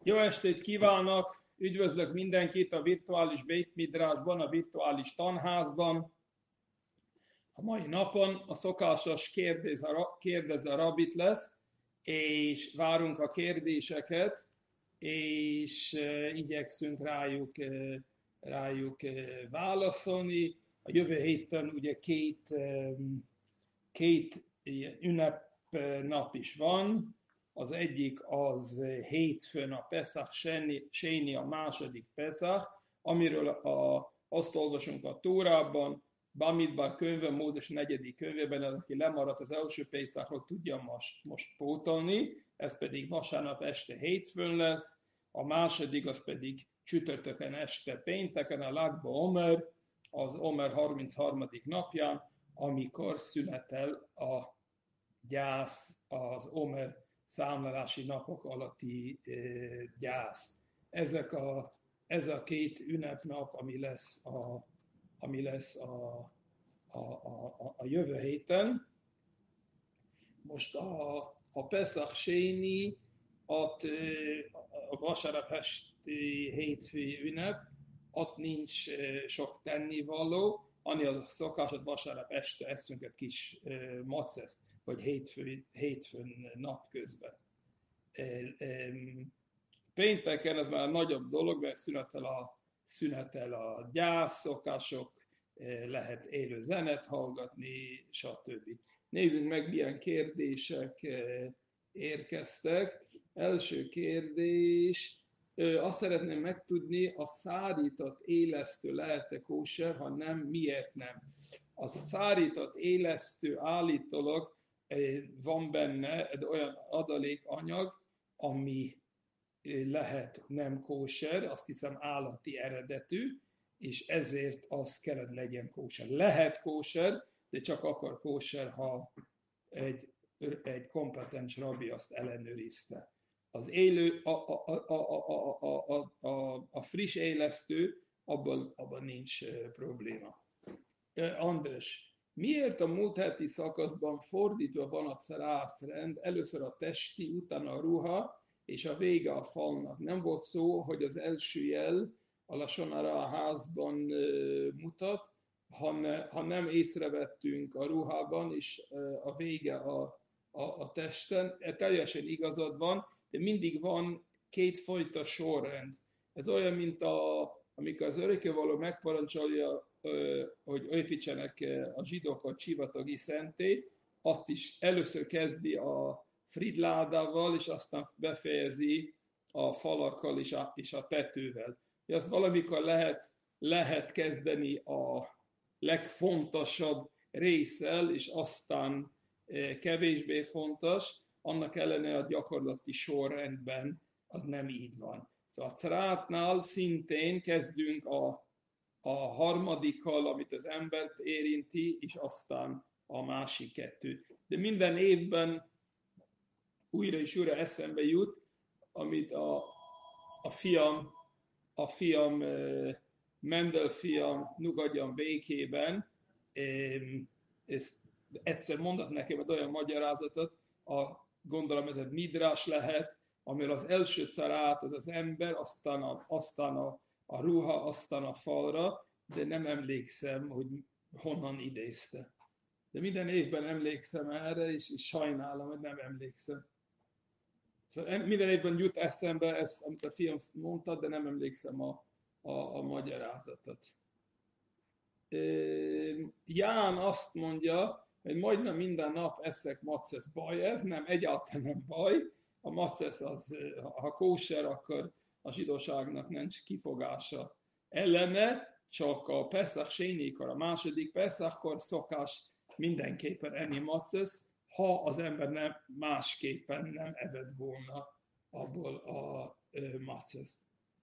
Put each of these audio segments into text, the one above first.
Jó estét kívánok! Üdvözlök mindenkit a virtuális Beit Midrashban, a virtuális tanházban. A mai napon a szokásos kérdez a rabit lesz, és várunk a kérdéseket, és igyekszünk rájuk válaszolni. A jövő héten ugye két ilyen ünnepnap is van. Az egyik az hétfőn a Pesach Séni, a második Pesach, amiről azt olvasunk a Tórában, Bamidbar könyvben, Mózes 4. könyvében, az, aki lemaradt az első Pesachról, tudja most pótolni, ez pedig vasárnap este hétfőn lesz, a második az pedig csütörtökön este pénteken, a Lag BaOmer, az Omer 33. napján, amikor szünetel a gyász, az Omer számlálási napok alatti gyász. Ez a két ünnepnap, ami lesz a jövő héten. Most a Pesach Séni, a vasárnap esti hétfő ünnep, ott nincs sok tennivaló, annyi az szokás, vasárnap este eszünk egy kis maceszt, vagy hétfőn napközben. Pénteken ez már nagyobb dolog, mert szünetel a gyász szokások, lehet élő zenet hallgatni, stb. Nézzük meg, milyen kérdések érkeztek. Első kérdés, azt szeretném megtudni, a szárított élesztő lehet-e kóser, ha nem, miért nem? A szárított élesztő állítólag van benne egy olyan adalékanyag, ami lehet nem kóser, azt hiszem állati eredetű, és ezért az kellett legyen kóser. Lehet kóser, de csak akkor kóser, ha egy kompetens rabbi azt ellenőrizte. Az élő, a friss élesztő, abban nincs probléma. András, miért a múlt heti szakaszban fordítva van a cerászrend, először a testi, utána a ruha, és a vége a falnak? Nem volt szó, hogy az első jel a Lashon a házban mutat, ha nem észrevettünk a ruhában, és a vége a testen. Teljesen igazad van, de mindig van kétfajta sorrend. Ez olyan, mint amikor az örökkévaló megparancsolja, hogy építsenek a zsidók a csivatagi szentélyt, ott is először kezdi a fridládával, és aztán befejezi a falakkal és a tetővel. Azt valamikor lehet kezdeni a legfontosabb résszel, és aztán kevésbé fontos, annak ellenére a gyakorlati sorrendben az nem így van. Szóval a cerátnál szintén kezdünk a harmadikkal, amit az embert érinti, és aztán a másik kettő. De minden évben újra és újra eszembe jut, amit a fiam Mendel fiam, nyugodjon békében, és egyszer mondott nekem egy olyan magyarázatot, gondolom ez egy midrás lehet, amiről az első cerát az ember, aztán a ruha, aztán a falra, de nem emlékszem, hogy honnan idézte. De minden évben emlékszem erre, és sajnálom, hogy nem emlékszem. Szóval minden évben jut eszembe ezt, amit a fiam mondta, de nem emlékszem a magyarázatot. Ján azt mondja, hogy majdnem minden nap eszek macesz. Baj ez? Nem, egyáltalán nem baj. A macesz az, ha kóser, akkor a zsidóságnak nincs kifogása ellene, csak a Pesach sénikor, a második Pesachkor szokás mindenképpen enni macesz, ha az ember másképpen nem evett volna abból a maceszt.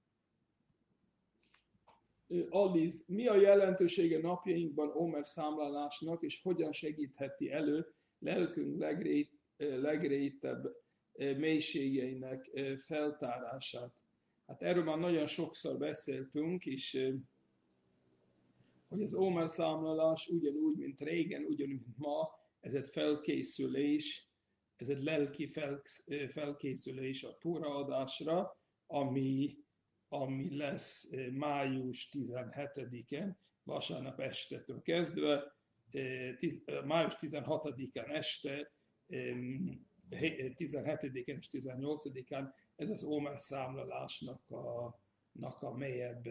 Aliz, mi a jelentősége napjainkban Omer számlálásnak, és hogyan segítheti elő lelkünk legrétebb mélységeinek feltárását? Hát erről már nagyon sokszor beszéltünk, és hogy az Omer számlálás ugyanúgy, mint régen, ugyanúgy, mint ma, ez egy felkészülés, ez egy lelki felkészülés a túraadásra, ami lesz május 17-en, vasárnap estetől kezdve, május 16-án este, 17-én és 18-án ez az Ómer számlálásnak a mélyebb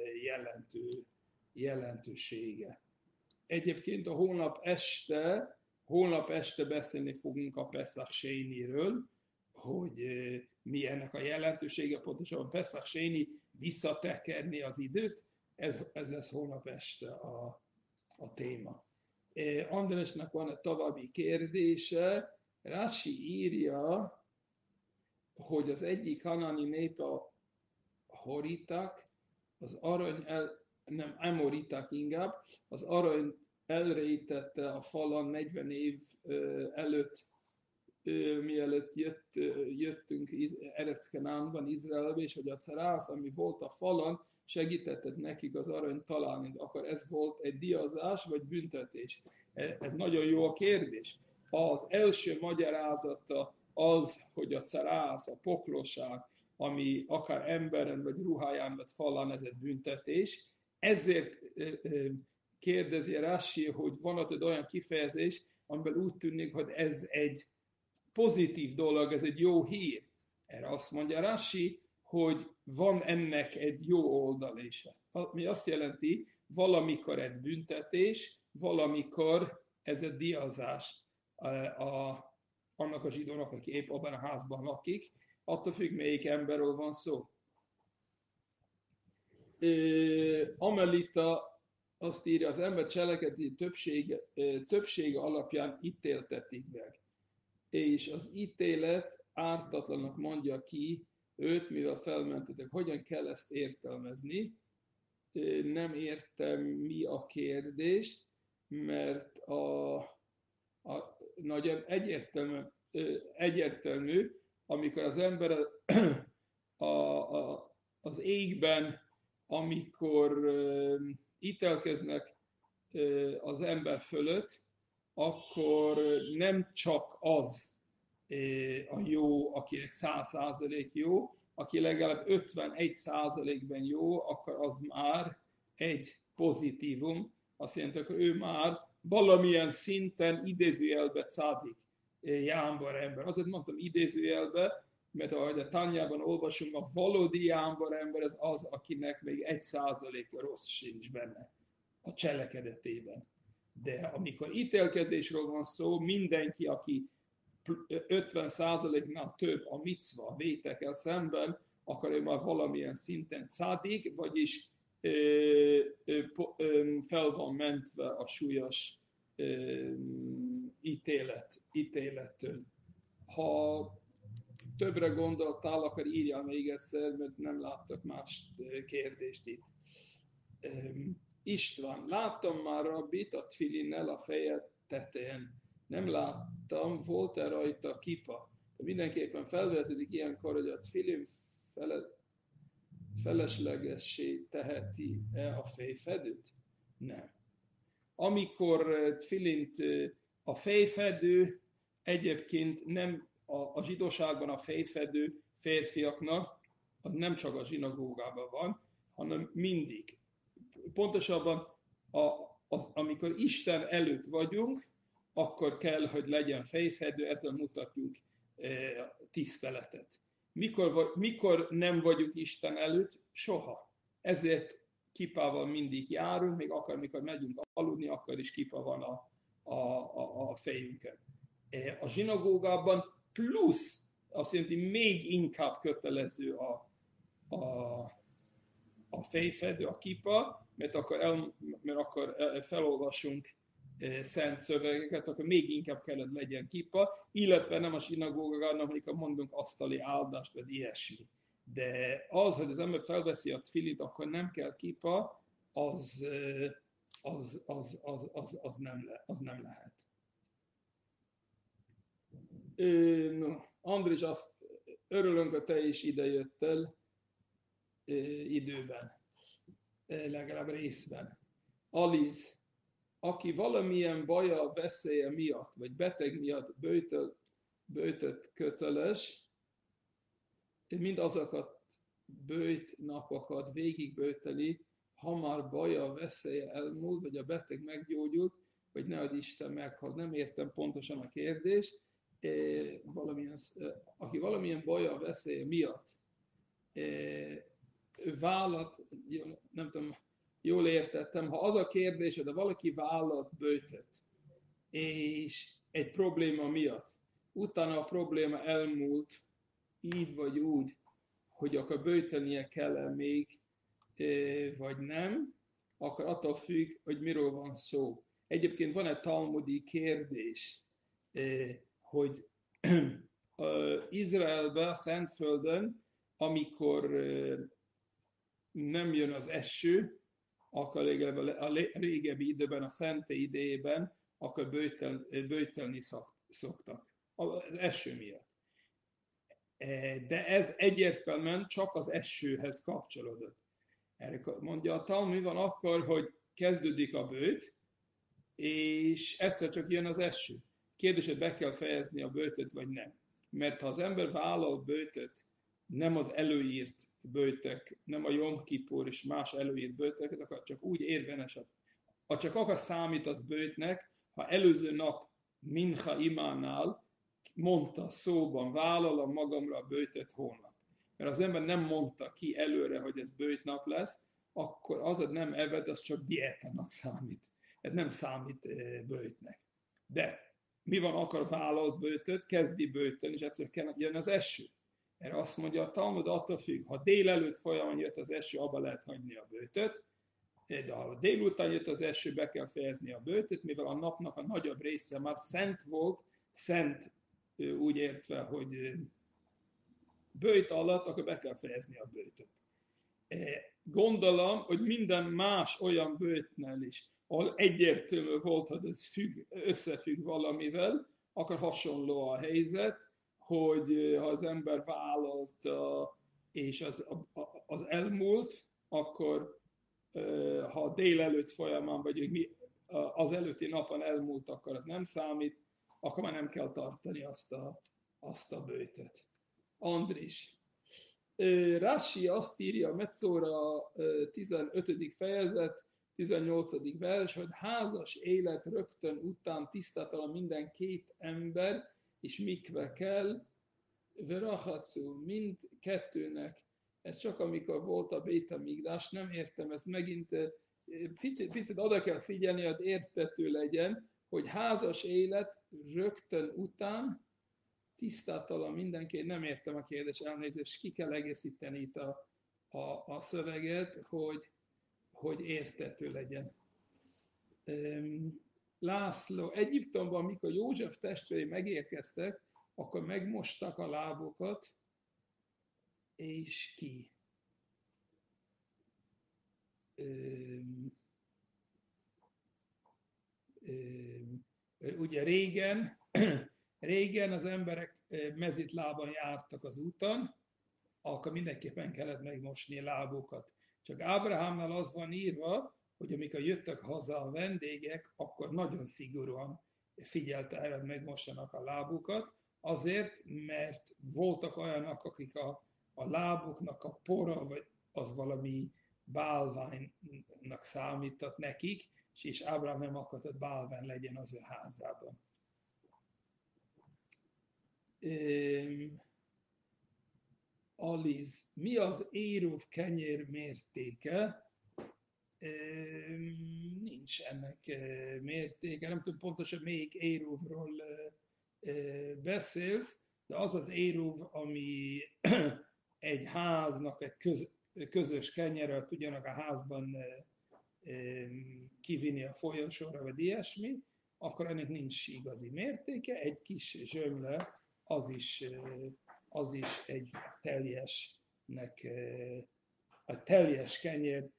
jelentősége. Egyébként a holnap este beszélni fogunk a Pesach Séniről, hogy mi ennek a jelentősége, pontosabban Pesach Séni visszatekerni az időt, ez lesz holnap este a téma. Andrásnak van egy további kérdése. Rashi írja, hogy az egyik hanáni nép a horiták, az arany, nem amoriták inkább, az arany elrejtette a falon 40 év előtt, mielőtt jöttünk Ereckenánban, Izraelbe, és hogy a carász, ami volt a falon, segített nekik az arany találni. De akkor ez volt egy díjazás, vagy büntetés? Ez nagyon jó a kérdés. Az első magyarázata az, hogy a carász, a pokloság, ami akár emberen vagy ruháján vagy falán, ez egy büntetés. Ezért kérdezi Rashi, hogy van ott egy olyan kifejezés, amiben úgy tűnik, hogy ez egy pozitív dolog, ez egy jó hír. Erre azt mondja Rashi, hogy van ennek egy jó oldal is. Mi azt jelenti, valamikor egy büntetés, valamikor ez egy díjazás annak a zsidónak, aki épp abban a házban lakik, attól függ, melyik emberről van szó. Amelita azt írja, az ember cselekedeti többsége alapján ítéltetik meg. És az ítélet ártatlanak mondja ki őt, mivel felmentetek. Hogyan kell ezt értelmezni? Nem értem, mi a kérdés, mert nagyon egyértelmű, amikor az ember az égben, amikor ítélkeznek az ember fölött, akkor nem csak az a jó, akinek 100% jó, aki legalább 51%-ben jó, akkor az már egy pozitívum. Azt jelenti, hogy ő már valamilyen szinten idézőjelbe cádik, jámbor ember. Azért mondtam idézőjelbe, mert ahogy a Tanyában olvasunk, a valódi jámbor ember az, akinek még 1% rossz sincs benne a cselekedetében. De amikor ítélkezésről van szó, mindenki, aki 50%-nál több a micva vétekkel szemben, akkor ő már valamilyen szinten cádik, vagyis fel van mentve a súlyos ítélettől. Ha többre gondoltál, akkor írjál még egyszer, mert nem láttak más kérdést itt. István, láttam már Rabbit a tfilinnel a feje tetején. Nem láttam, volt-e rajta kipa. De mindenképpen felvetődik ilyenkor, hogy a tfilin feleslegessé teheti-e a fejfedőt? Nem. Amikor tfilint a fejfedő, egyébként nem a zsidóságban a fejfedő férfiaknak, az nem csak a zsinagógában van, hanem mindig. Pontosabban, amikor Isten előtt vagyunk, akkor kell, hogy legyen fejfedő, ezzel mutatjuk tiszteletet. Mikor nem vagyunk Isten előtt? Soha. Ezért kipával mindig járunk, még akár mikor megyünk aludni, akkor is kipa van a fejünkön. A zsinagógában plusz, azt jelenti, még inkább kötelező a fejfedő, a kipa, mert akkor felolvasunk szent szövegeket, akkor még inkább kellett legyen kipa, illetve nem a zsinagógában, amikor mondunk asztali áldást, vagy ilyesmi. De az, hogy az ember felveszi a tfilit, akkor nem kell kipa, az nem lehet. Andris, azt örülünk, hogy te is idejöttél időben, legalább részben. Aliz, aki valamilyen baja, veszélye miatt, vagy beteg miatt böjtött köteles, mind azokat böjt napokat végigböjteli, ha már baja, veszélye elmúlt, vagy a beteg meggyógyult, vagy ne adj Isten meghal. Nem értem pontosan a kérdést. Aki valamilyen baja, veszélye miatt vállalt, nem tudom, jól értettem, ha az a kérdés, de valaki vállalt böjtöt, és egy probléma miatt, utána a probléma elmúlt, így vagy úgy, hogy akkor böjtölnie kell-e még, vagy nem, akkor attól függ, hogy miről van szó. Egyébként van egy talmudi kérdés, hogy Izraelben, a Szentföldön, amikor nem jön az eső, akkor legalább a régebbi időben, a szentély idejében, akkor böjtölni szoktak. Az eső miatt. De ez egyértelműen csak az esőhez kapcsolódott. Erre mondja a Talmud, mi van akkor, hogy kezdődik a böjt, és egyszer csak jön az eső. Kérdés, hogy be kell fejezni a böjtöt, vagy nem. Mert ha az ember vállal böjtöt, nem az előírt böjtök, nem a Jom Kippur és más előírt böjtöket, akkor csak úgy érvényes. Csak akkor számít az böjtnek, ha előző nap Mincha imánál mondta szóban, vállalom magamra a böjtöt holnap. Mert az ember nem mondta ki előre, hogy ez böjtnap lesz, akkor az, hogy nem eved, az csak diétának számít. Ez nem számít böjtnek. De mi van, akar vállalt böjtöt, kezdi böjtön, és egyszer jön az eső. Erre azt mondja a Talmud, attól függ, ha délelőtt folyamán jött az eső, abba lehet hagyni a böjtöt, de ha délután jött az eső, be kell fejezni a böjtöt, mivel a napnak a nagyobb része már szent volt, szent úgy értve, hogy böjt alatt, akkor be kell fejezni a böjtöt. Gondolom, hogy minden más olyan böjtnél is, ahol egyértelmű volt, hogy ez összefügg valamivel, akkor hasonló a helyzet, hogy ha az ember vállalta, és az elmúlt, akkor ha délelőtt folyamán, vagy az előtti napon elmúlt, akkor az nem számít, akkor már nem kell tartani azt a böjtöt. Andris. Rashi azt írja, Metzora 15. fejezet, 18. vers, hogy házas élet rögtön után tisztátalan minden két ember, és mikve kell, verachatszú, mind kettőnek. Ez csak amikor volt a Beit Hamikdás, nem értem, ez megint picit oda kell figyelni, hogy érthető legyen, hogy házas élet rögtön után tisztátalan mindenki, nem értem a kérdés, elnézést, ki kell egészíteni itt a szöveget, hogy érthető legyen. László, Egyiptomban, mikor József testvérei megérkeztek, akkor megmostak a lábukat, és ki? Ugye régen az emberek mezitlábon jártak az úton, akkor mindenképpen kellett megmosni a lábukat. Csak Ábrahámnál az van írva, hogy amikor jöttek haza a vendégek, akkor nagyon szigorúan figyelte erre, hogy megmossanak a lábukat, azért, mert voltak olyanok, akik a lábuknak a pora, vagy az valami bálványnak számított nekik, és Ábrahám nem akart, hogy bálvány legyen az ő házában. Aliz, mi az éruv kenyér mértéke? Nincs ennek mértéke, nem tudom pontosan melyik éruvról beszélsz, de az az éruv, ami egy háznak egy közös kenyerrel tudjanak a házban kivinni a folyosóra, vagy ilyesmi, akkor ennek nincs igazi mértéke, egy kis zsömle, az is egy teljesnek, a teljes kenyér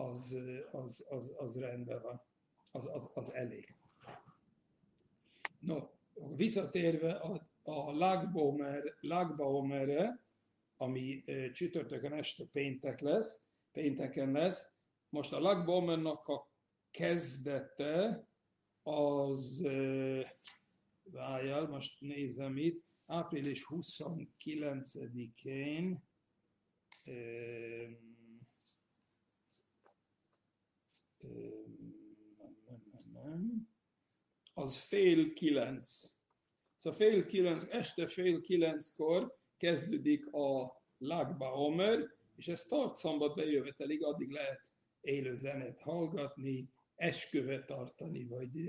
az rendben van, az elég. No, visszatérve a Lag BaOmerre, ami csütörtökön este pénteken lesz, most a Lag BaOmernak a kezdete az, várjál, most nézem itt, április 29-én, Az 8:30. Szóval este 8:30-kor kezdődik a Lag BaOmer, és ez tart szombat bejövetelig, addig lehet élő zenét hallgatni, esküvet tartani,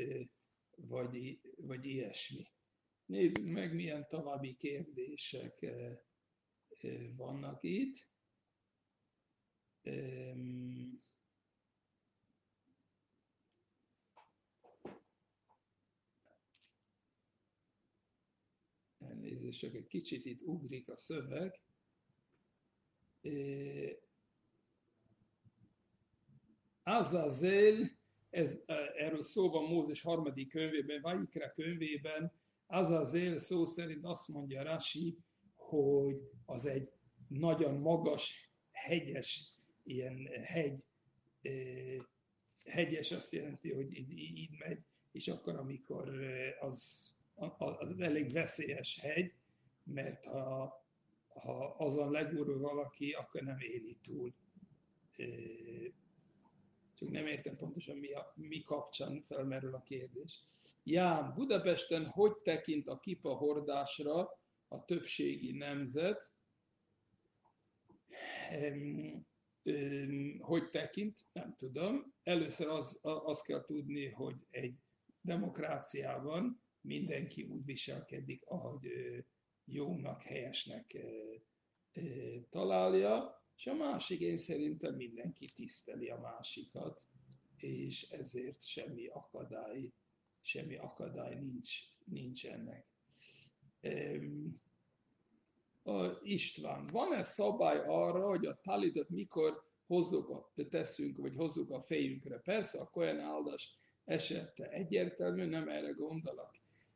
vagy ilyesmi. Nézzük meg, milyen további kérdések vannak itt. Elnézést, csak egy kicsit itt ugrik a szöveg. Azazel, erről szó van Mózes 3. könyvében, Vajikra könyvében. Azazel szó szerint azt mondja Rashi, hogy az egy nagyon magas, hegyes, ilyen hegyes azt jelenti, hogy így megy, és akkor, amikor az elég veszélyes hegy, mert ha azon legurul valaki, akkor nem éli túl. Csak nem értem pontosan, mi kapcsán felmerül a kérdés. Ján, Budapesten hogy tekint a kipa hordásra a többségi nemzet? Hogy tekint? Nem tudom. Először azt kell tudni, hogy egy demokráciában mindenki úgy viselkedik, ahogy jónak, helyesnek találja, és a másik, én szerintem mindenki tiszteli a másikat, és ezért semmi akadály nincs ennek. István, van-e szabály arra, hogy a talitot mikor hozzuk a fejünkre? Persze, a Kohen áldás esete egyértelmű, nem erre gondolok.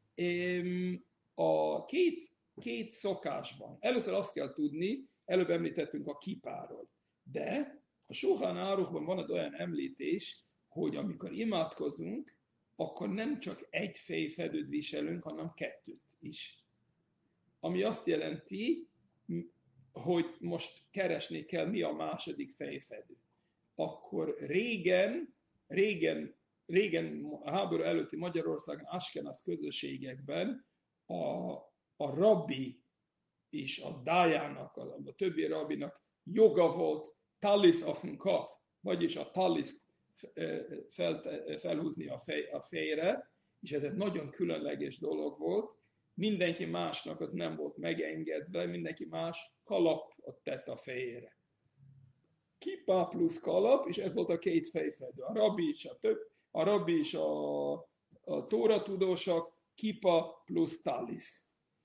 A két szokás van. Először azt kell tudni, előbb említettünk a kipáról, de a Shulchan Aruchban van egy olyan említés, hogy amikor imádkozunk, akkor nem csak egy fejfedőt viselünk, hanem kettőt is. Ami azt jelenti, hogy most keresni kell, mi a második fejfedő. Akkor régen a háború előtti Magyarországon, Askenasz közösségekben a rabbi és a dájának, a többi rabbinak joga volt talis auf den Kopf, vagyis a taliszt felhúzni a fejre, és ez egy nagyon különleges dolog volt. Mindenki másnak az nem volt megengedve, mindenki más kalapot tett a fejére. Kippá plusz kalap, és ez volt a két fejfedő. A rabbi és a tóratudósok, kippa plusz talisz.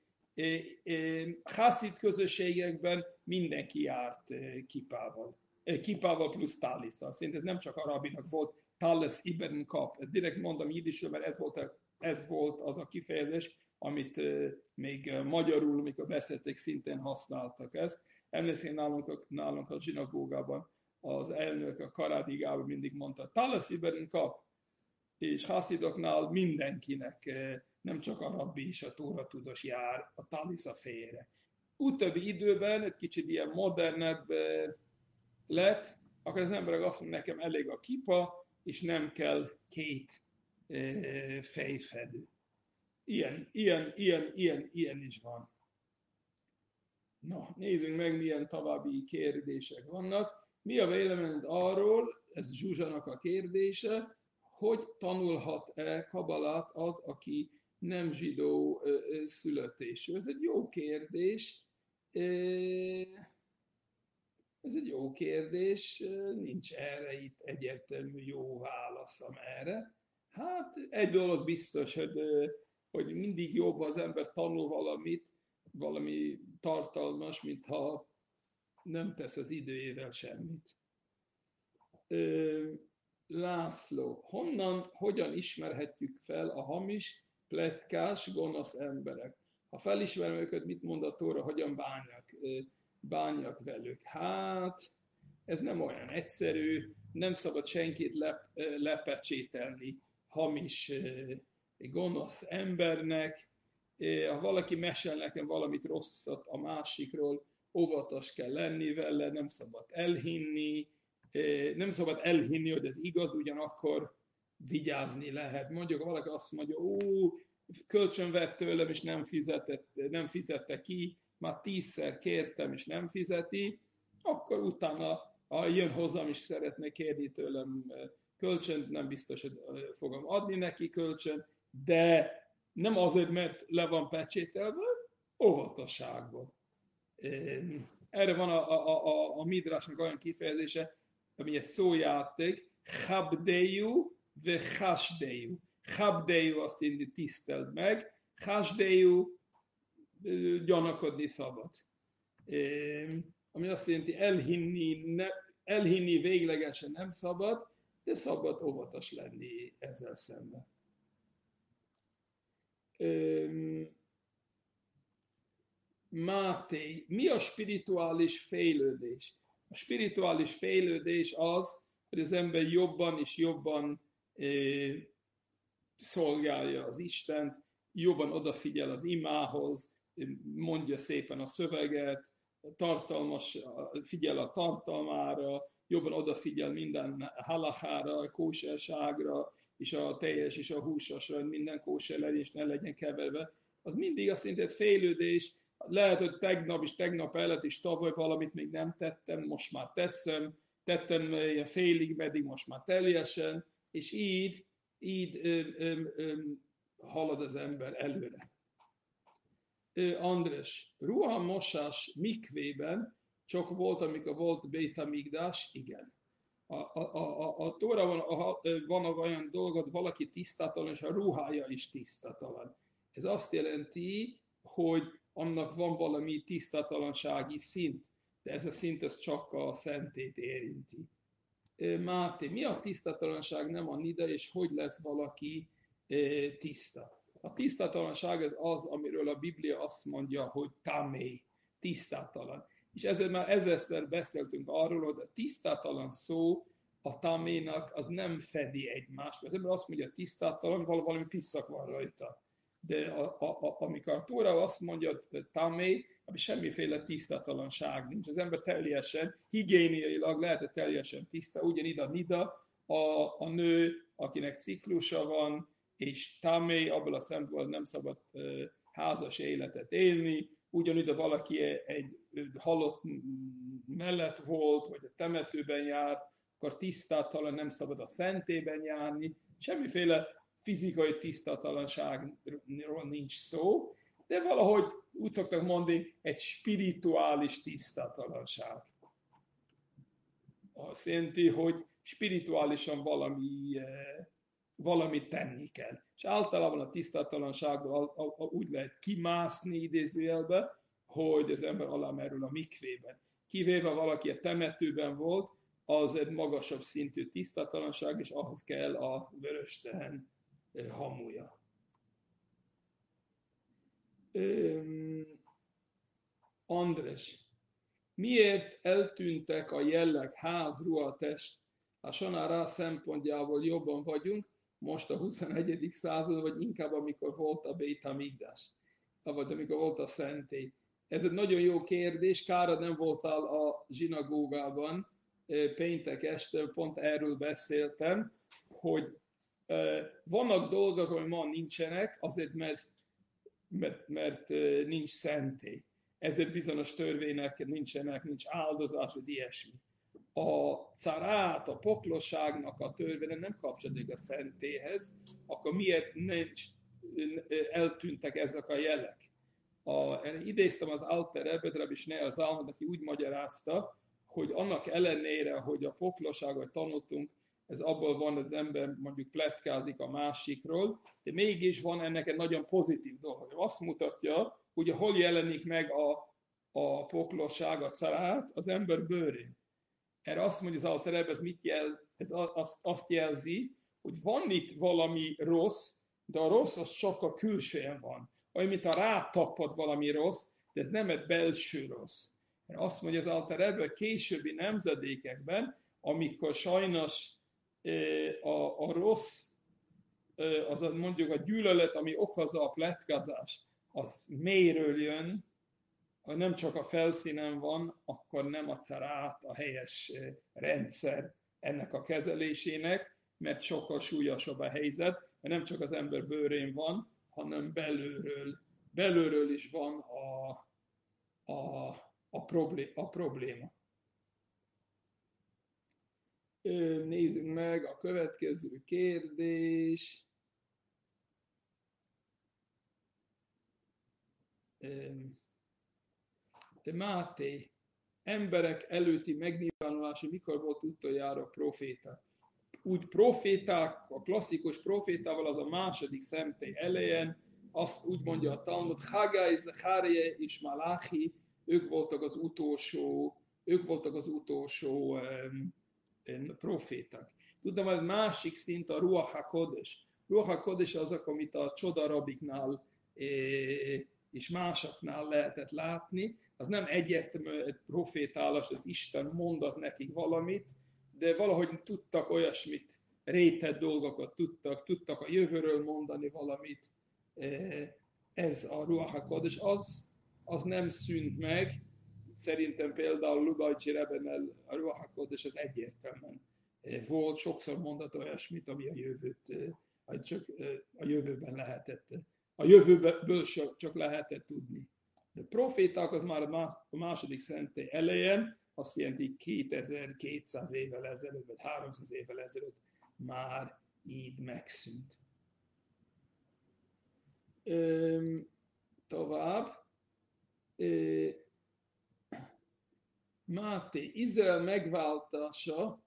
Hasszid közösségekben mindenki járt kippával plusz talisszal. Szerintem ez nem csak a rabbinak volt talis ibn kap. Ezt direkt mondom jiddisről, mert ez volt az a kifejezés, amit még magyarul, amikor beszélték, szintén használtak ezt. Emlékszem, nálunk a zsinagógában az elnök, a Karádi Gábor mindig mondta, talis ibn kap, és hasszidoknál mindenkinek, nem csak a rabbi és a tóratudós jár a talisz a fejére. Utóbbi időben egy kicsit ilyen modernebb lett, akkor az emberek azt mondják, nekem elég a kipa, és nem kell két fejfedő. Ilyen is van. Na, nézzünk meg, milyen további kérdések vannak. Mi a véleményed arról, ez Zsuzsának a kérdése, hogy tanulhat-e kabalát az, aki nem zsidó születésű? Ez egy jó kérdés. Nincs erre itt egyértelmű jó válaszom erre. Hát egy dolog biztos, hogy mindig jobb az ember tanul valami tartalmas, mintha nem tesz az időjével semmit. László, hogyan ismerhetjük fel a hamis, pletykás, gonosz emberek? Ha felismerem őket, mit mond a Tóra, hogyan bánjak velük? Hát, ez nem olyan egyszerű, nem szabad senkit lepecsételni hamis, gonosz embernek. Ha valaki mesél nekem valamit rosszat a másikról, óvatos kell lenni vele, nem szabad elhinni, hogy ez igaz, ugyanakkor vigyázni lehet. Mondjuk, ha valaki azt mondja, kölcsön vett tőlem, és nem fizette ki, már 10-szer kértem, és nem fizeti, akkor utána, ha jön hozzám, és szeretne kérni tőlem kölcsönt, nem biztos, hogy fogom adni neki kölcsön, de nem azért, mert le van pecsételve, óvatosságban. Erre van a Midrasnak olyan kifejezése, ami egy szójáték, chabdeju ve chasdeju. Chabdeju azt indi tiszteld meg, chasdeju gyanakodni szabad. Ami azt jelenti, elhinni véglegesen nem szabad, de szabad óvatos lenni ezzel szemben. Máté, mi a spirituális fejlődés? A spirituális fejlődés az, hogy az ember jobban és jobban szolgálja az Istent, jobban odafigyel az imához, mondja szépen a szöveget, figyel a tartalmára, jobban odafigyel minden halachára, kóserságra, és a teljes és a húsosra, hogy minden kóser legyen és ne legyen keverve. Az mindig azt jelenti, hogy fejlődés. Lehet, hogy tegnap és tegnap előtt is tavaly valamit még nem tettem, most már tettem ilyen félig, meddig most már teljesen, és így halad az ember előre. András, ruhamosás mikvében csak volt, amikor volt Beit Hamikdás? Igen. A Tórában van olyan dolgot, valaki tisztátalan, és a ruhája is tisztátalan. Ez azt jelenti, hogy annak van valami tisztátalansági szint, de ez a szint ez csak a szentét érinti. Máté, mi a tisztátalanság, nem a nida, és hogy lesz valaki tiszta? A tisztátalanság az, amiről a Biblia azt mondja, hogy tamé, tisztátalan. És ezzel már ezerszer beszéltünk arról, hogy a tisztátalan szó a taménak az nem fedi egymást. Az ember azt mondja, tisztátalan, valami piszak van rajta. De amikor a Tóra azt mondja, hogy tamé, ami semmiféle tisztátalanság nincs. Az ember teljesen, higiéniailag lehet teljesen tiszta, ugyanígy a nida, a nő, akinek ciklusa van, és tamé, abból a szempontból nem szabad házas életet élni, ugyanúgy, ha valaki egy halott mellett volt, vagy a temetőben járt, akkor tisztátalan, nem szabad a szentében járni, semmiféle fizikai tisztátalanságról nincs szó, de valahogy úgy szoktak mondani, egy spirituális tisztátalanság. Azt jelenti, hogy spirituálisan valamit tenni kell. És általában a tisztátalanságból úgy lehet kimászni idézőjelbe, hogy az ember alámerül a mikvében. Kivéve valaki a temetőben volt, az egy magasabb szintű tisztátalanság, és ahhoz kell a vöröstehen hamuja. András, miért eltűntek a jelleg, ház, ruha, test? A Sanárá szempontjából jobban vagyunk, most a 21. század, vagy inkább amikor volt a Beit Hamikdás, vagy amikor volt a szentély. Ez egy nagyon jó kérdés, kára nem voltál a zsinagógában, péntek este pont erről beszéltem, hogy vannak dolgok, ami ma nincsenek, azért mert nincs szentély. Ezért bizonyos törvények nincsenek, nincs áldozás, vagy ilyesmi. A carát, a poklosságnak a törvénye nem kapcsolódik a szentélyhez, akkor miért eltűntek ezek a jelek? Idéztem az Alter Rebbe, Rabbi Shneimeh Zalman, aki úgy magyarázta, hogy annak ellenére, hogy a poklosságot tanultunk, ez abból van, az ember mondjuk pletkázik a másikról, de mégis van ennek egy nagyon pozitív dolog. Azt mutatja, hogy hol jelenik meg a poklosság, a carát az ember bőrén. Erre azt mondja az Alter Rebbe, ez mit jel? Ez azt jelzi, hogy van itt valami rossz, de a rossz az csak a külsően van. Olyan, mint ha rátapad valami rossz, de ez nem egy belső rossz. Erre azt mondja az Alter Rebbe, későbbi nemzedékekben, amikor sajnos a rossz, az mondjuk a gyűlölet, ami okozza a pletkázás, az mélyről jön, ha nem csak a felszínen van, akkor nem adsz át a helyes rendszer ennek a kezelésének, mert sokkal súlyosabb a helyzet, mert nem csak az ember bőrén van, hanem belülről is van a probléma. Nézzük meg a következő kérdés. Máté, emberek előtti megnyilvánulása mikor volt utoljára proféta? Úgy proféták, a klasszikus profétával az a második szentély elején, azt úgy mondja a Talmud, Hagai, Zachária és Malachi, ők voltak az utolsó proféták. Tudom, hogy másik szint a Ruach HaKodesh. Ruach HaKodesh azok, amit a csodarabiknál és másoknál lehetett látni, az nem egyértelmű profétálás, az Isten mondott nekik valamit, de valahogy tudtak olyasmit, rétett dolgokat tudtak a jövőről mondani valamit. Ez a Ruach HaKodesh, az nem szűnt meg. Szerintem például Lubavitchi Rebbenel a Ruach HaKodesh az egyértelműen volt, sokszor mondott olyasmit, ami a jövőben lehetett. A jövőből csak lehetett tudni. De proféták az már a második szentély elején, azt jelenti 2200 évvel ezelőtt, vagy 300 évvel ezelőtt már így megszűnt. Tovább. Máté, Izrael megváltása,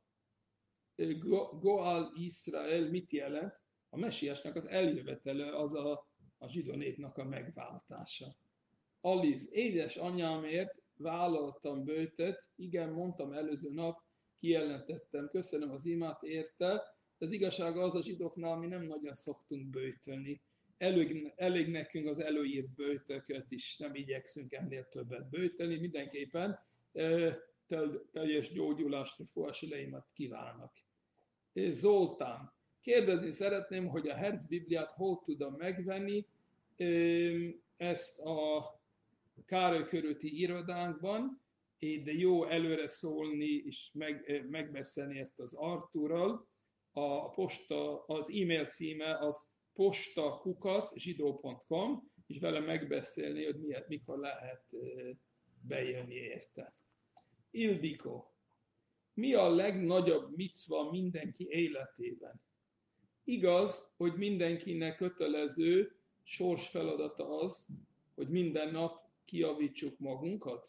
Goal Israel mit jelent? A mesiásnak az eljövetele, az a zsidó népnek a megváltása. Aliz, édesanyámért vállaltam böjtöt, igen, mondtam előző nap, kijelentettem, köszönöm az imát érte, de az igazság az, a zsidóknál mi nem nagyon szoktunk böjtölni. Elég nekünk az előírt böjtököt is, nem igyekszünk ennél többet böjtölni, mindenképpen teljes gyógyulást, forrásileimet kívánok. Zoltán, kérdezni szeretném, hogy a Herz Bibliát hol tudom megvenni, ezt a Károly körúti irodánkban, de jó előre szólni és megbeszélni ezt az Artúrral. Az e-mail címe az posta@zsidó.com, és vele megbeszélni, hogy mikor lehet bejönni érte. Ildikó, mi a legnagyobb micva mindenki életében? Igaz, hogy mindenkinek kötelező sorsfeladata az, hogy minden nap kijavítsuk magunkat?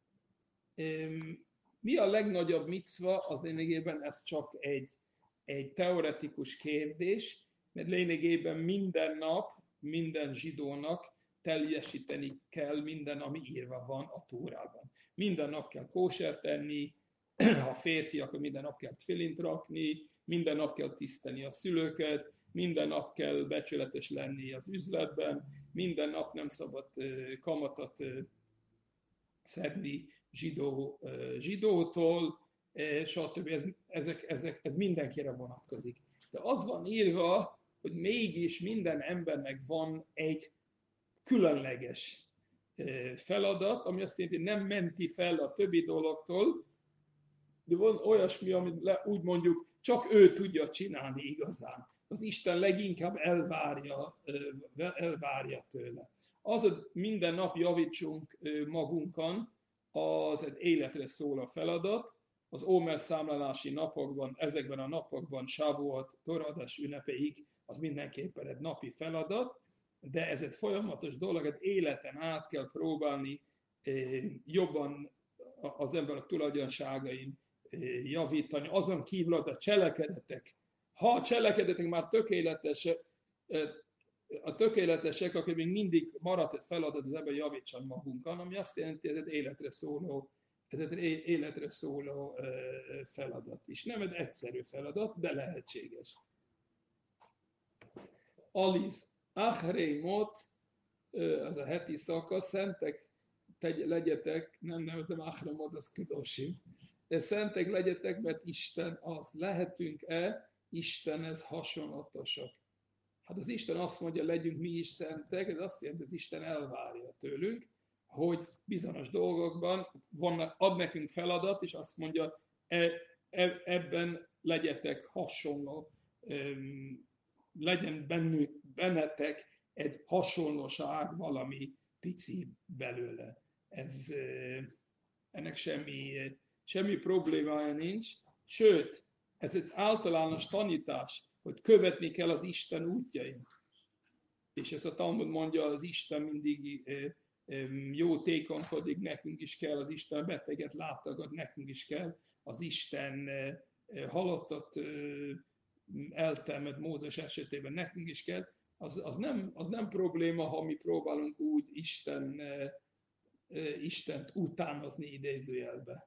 Mi a legnagyobb micva? Az lényegében ez csak egy teoretikus kérdés, mert lényegében minden nap, minden zsidónak teljesíteni kell minden, ami írva van a Tórában. Minden nap kell kósert enni, ha férfi, akkor minden nap kell tfilint rakni, minden nap kell tiszteni a szülőket, minden nap kell becsületes lenni az üzletben, minden nap nem szabad kamatot szedni zsidótól, stb. Ez mindenkire vonatkozik. De az van írva, hogy mégis minden embernek van egy különleges feladat, ami azt jelenti, hogy nem menti fel a többi dologtól, de van olyasmi, amit úgy mondjuk csak ő tudja csinálni igazán. Az Isten leginkább elvárja tőle. Az, hogy minden nap javítsunk magunkon, az egy életre szól a feladat. Az Ómer számlálási napokban, ezekben a napokban, Sávuot, Toradás ünnepeig, az mindenképpen egy napi feladat, de ez egy folyamatos dolog, egy életen át kell próbálni jobban az ember a tulajdonságain javítani, azon kívül a cselekedetek. Ha a cselekedetek már tökéletesek, akkor még mindig maradt egy feladat, az ember javítson magunkon, ami azt jelenti, hogy ez egy életre szóló feladat is. Nem egy egyszerű feladat, de lehetséges. Aliz, Achreimot, az a heti szakasz, szentek legyetek, nem nevezem Achreimot, az Kedoshim, de szentek legyetek, mert Isten az. Lehetünk-e Istenhez hasonlatosak? Hát az Isten azt mondja, legyünk mi is szentek, ez azt jelenti, hogy az Isten elvárja tőlünk, hogy bizonyos dolgokban ad nekünk feladat, és azt mondja, ebben legyetek hasonló, legyen bennetek egy hasonlóság, valami pici belőle. Ennek semmi problémája nincs, sőt, ez egy általános tanítás, hogy követni kell az Isten útjain. És ezt a Talmud mondja, az Isten mindig jótékonkodik, nekünk is kell, az Isten beteget látogat, nekünk is kell, az Isten halottat eltelmed Mózes esetében nekünk is kell, az nem probléma, ha mi próbálunk úgy Istent utánozni idézőjelbe.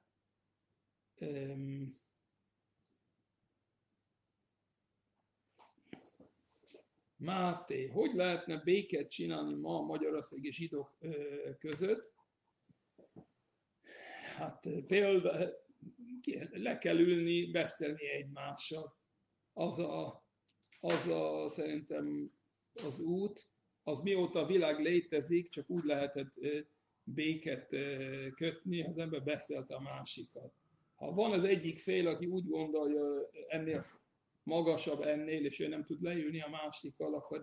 Máté, hogy lehetne békét csinálni ma a magyarországi zsidók között? Hát például le kell ülni, beszélni egymással. Az szerintem az út, az mióta a világ létezik, csak úgy lehetett béket kötni, az ember beszélte a másikat. Ha van az egyik fél, aki úgy gondolja ennél magasabb ennél, és ő nem tud leülni a másikkal, akkor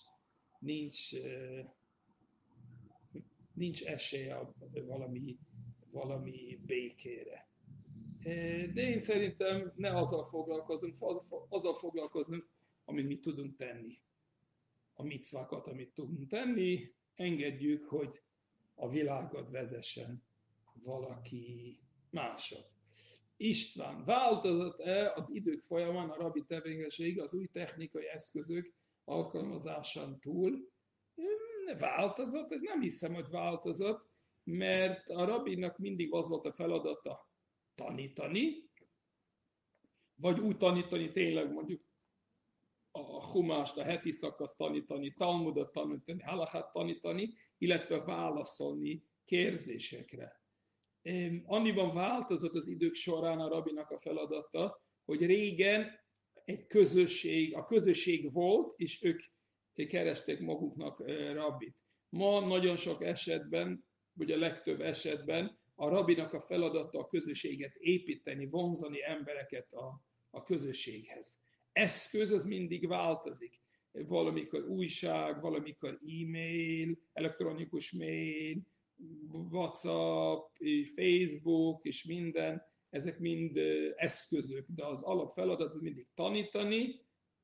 nincs esélye valami békére. De én szerintem ne azzal foglalkozunk, amit mi tudunk tenni. A micvákat, amit tudunk tenni, engedjük, hogy a világot vezessen valaki mások. István, változott-e az idők folyamán a rabbi tevékenység az új technikai eszközök alkalmazásán túl? Változott, ez nem hiszem, hogy változott, mert a rabbinak mindig az volt a feladata tanítani, vagy úgy tanítani, tényleg mondjuk a humást, a heti szakaszt tanítani, Talmudot tanítani, halachát tanítani, illetve válaszolni kérdésekre. Annyiban változott az idők során a rabbinak a feladata, hogy régen a közösség volt, és ők keresték maguknak rabbit. Ma nagyon sok esetben, vagy a legtöbb esetben a rabbinak a feladata a közösséget építeni, vonzani embereket a közösséghez. Eszköz az mindig változik. Valamikor újság, valamikor e-mail, elektronikus mail, WhatsApp, Facebook és minden, ezek mind eszközök, de az alapfeladat az mindig tanítani,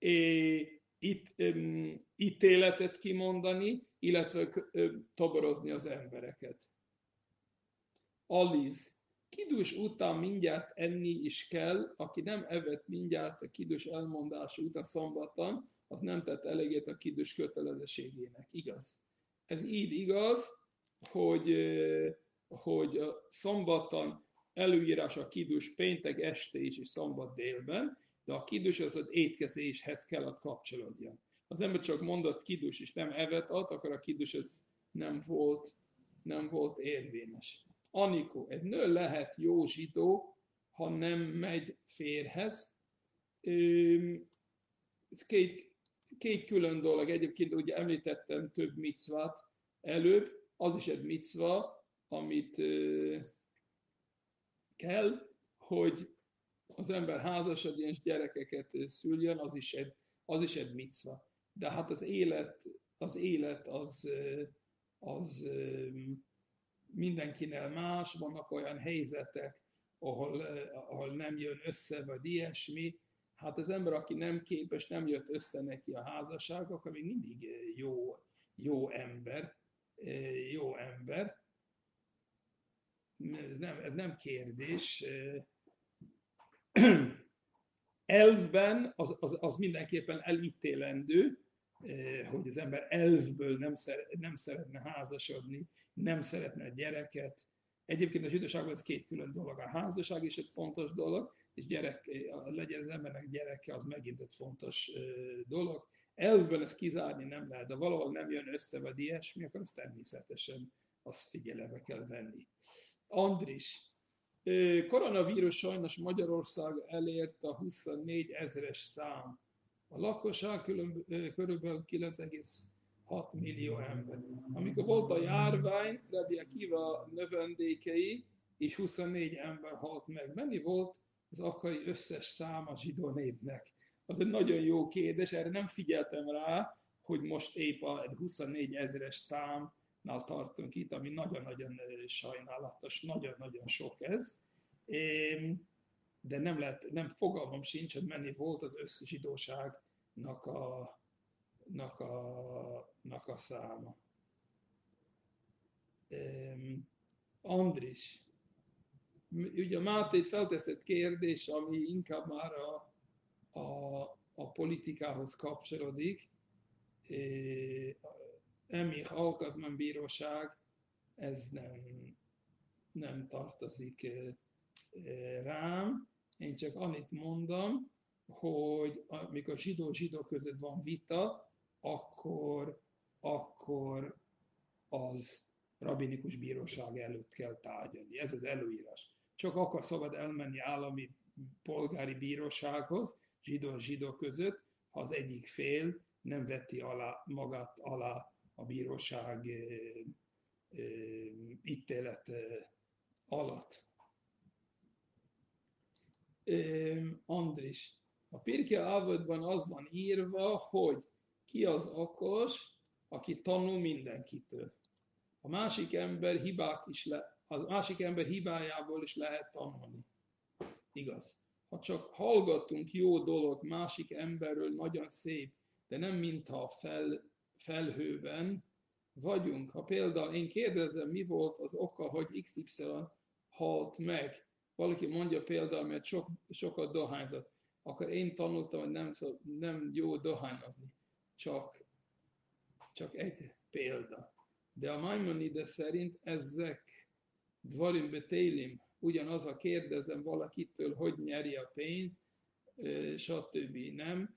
ítéletet kimondani, illetve toborozni az embereket. Aliz, kidus után mindjárt enni is kell, aki nem evett mindjárt a kidus elmondása után szombaton, az nem tett elégét a kidus kötelezettségének. Igaz? Ez így igaz, hogy a szombaton előírás a kidus péntek este is és szombat délben, de a kidus az étkezéshez kellett kapcsolódjon. Az ember csak mondott kidus és nem evett ad, akkor a kidus az nem volt érvényes. Anikó, egy nő lehet jó zsidó, ha nem megy férhez. Ez két külön dolog. Egyébként ugye említettem több micvát előbb, az is egy micva, amit kell, hogy az ember házasodjon és gyerekeket szüljön, az is egy micva. De hát az élet az mindenkinél más, vannak olyan helyzetek, ahol nem jön össze, vagy ilyesmi. Hát az ember, aki nem képes, nem jött össze neki a házasság, akkor még mindig jó ember. Ez nem kérdés. Elvben az mindenképpen elítélendő, hogy az ember elvből nem szeretne házasodni, nem szeretne gyereket. Egyébként a zsidóságban ez két külön dolog. A házasság is egy fontos dolog, és legyen az embernek gyereke, az megint egy fontos dolog. Elvben ezt kizárni nem lehet, de valahol nem jön össze, vagy ilyesmi, akkor azt természetesen azt figyelembe kell venni. Andris, koronavírus sajnos Magyarország elért a 24 000-es szám. A lakosság körülbelül 9,6 6 millió ember. Amikor volt a járvány, Rabbi Akiva növendékei, és 24 ember halt meg. Mennyi volt az akkori összes szám a zsidó népnek? Az egy nagyon jó kérdés, erre nem figyeltem rá, hogy most épp a 24 ezeres számnál tartunk itt, ami nagyon-nagyon sajnálatos, nagyon-nagyon sok ez. De nem fogalmam sincs, hogy mennyi volt az összes zsidóságnak a száma. Andris, ugye Máté felteszett kérdés, ami inkább már a politikához kapcsolódik. Emich alkotmánybíróság, ez nem tartozik rám. Én csak annyit mondom, hogy amikor zsidó között van vita, akkor az rabbinikus bíróság előtt kell tárgyalni. Ez az előírás. Csak akkor szabad elmenni állami polgári bírósághoz, zsidó között, ha az egyik fél nem veti magát alá a bíróság ítélet alatt. Andris, a Pirkei Avotban az van írva, hogy ki az okos, aki tanul mindenkitől. A másik ember hibájából is lehet tanulni. Igaz. Ha csak hallgatunk jó dolog másik emberről, nagyon szép, de nem mintha felhőben vagyunk. Ha például én kérdezem, mi volt az oka, hogy XY halt meg, valaki mondja például, mert sokat dohányzott, akkor én tanultam, hogy nem jó dohányozni. Csak egy példa. De a Maimonides szerint ezek dvarim betélim, ugyanaz, ha kérdezem valakitől, hogy nyeri a pénzt, stb. Nem.